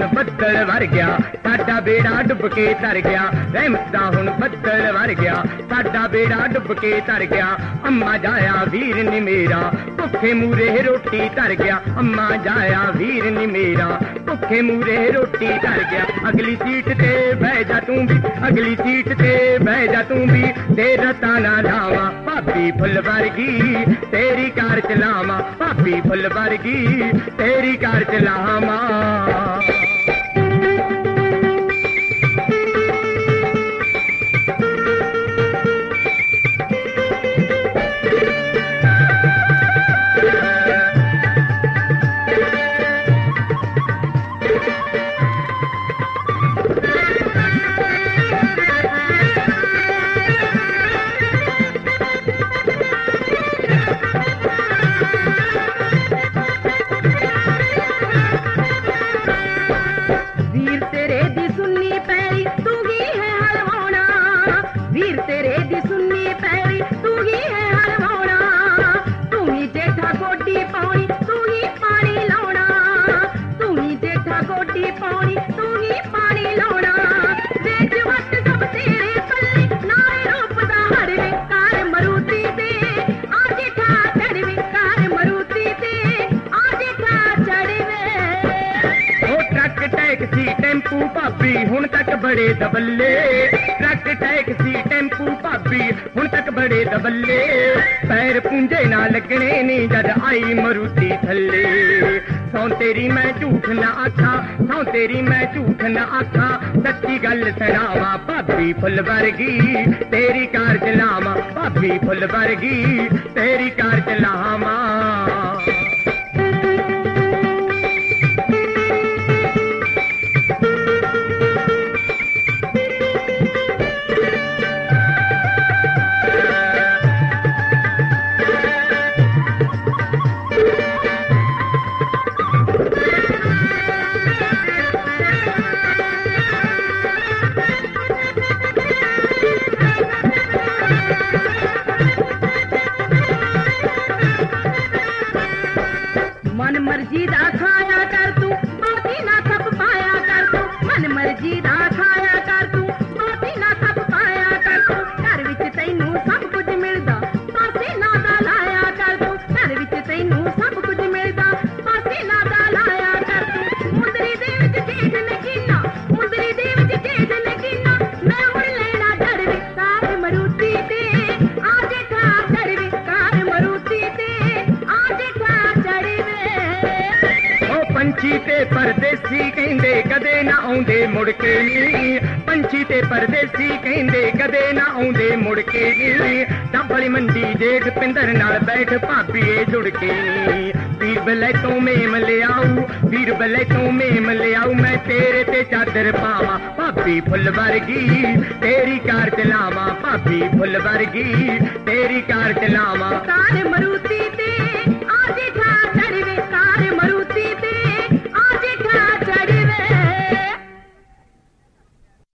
हुण बदल वर गया, साडा बेड़ा डुब के तर गया। रहमत दा हुण बदल वर गया, साडा बेड़ा डुब के तर गया। अम्मा जाया वीर नी मेरा, भुखे मूरे रोटी तर गया। अम्मा जाया वीर नी मेरा, भुखे मूरे रोटी तर गया। अगली सीट ते बह जा तू भी, अगली सीट ते बह जा तू भी, तेरा ताना लावा भाभी फुल वर्गी, तेरी कार चलावा भाभी फुल वर्गी, तेरी कार चलावा। टेंपू भाभी हुण तक बड़े दबल्ले, ट्रक टैक्सी टेंपू भाभी हुण तक बड़े दबल्ले। पैर पूंजे ना लगने नी जद आई मरुती थल्ले। सौ तेरी मैं झूठ ना आखा, सौ तेरी मैं झूठ ना आखा, सच्ची गल सुनावा भाभी फुल वर्गी, तेरी कार चलावा भाभी फुल वर्गी, तेरी कार चलावा। मन मर्जी दा खाया कर तू, बाकी ना खप पाया कर तू। मन मर्जी दा खाया कर तू, बाकी ना खप पाया कर तू। घर विच तैनू सब कुछ मिलदा, पासे ना दा लाया कर तू। घर विच तैनू सब कुछ मिलदा, पासे ना दा लाया कर तू। मुंदरी दे विच जेठ नगीना, मुंदरी दे विच जेठ नगीना, मैं हुण लेना डरवे कार मरुती ते, आ जेठा डरवे कार मरुती ते, आ जेठा चढ़वे। पंछी ते परदेसी कहंदे कदे ना आउंदे मुड़ के नी, पंछी ते परदेसी कहंदे कदे ना आउंदे मुड़ के नी। डबली मंडी जेठ पिंदर नाल बैठ भाभी जुड़ के नी। वीर बलै तो मेम ले आऊ, वीर बलै तो मेम ले आऊ, मैं तेरे ते चादर पावा भाभी फुल वर्गी, तेरी कार चलावा भाभी फुल वर्गी, तेरी कार चलावा। कार मरुती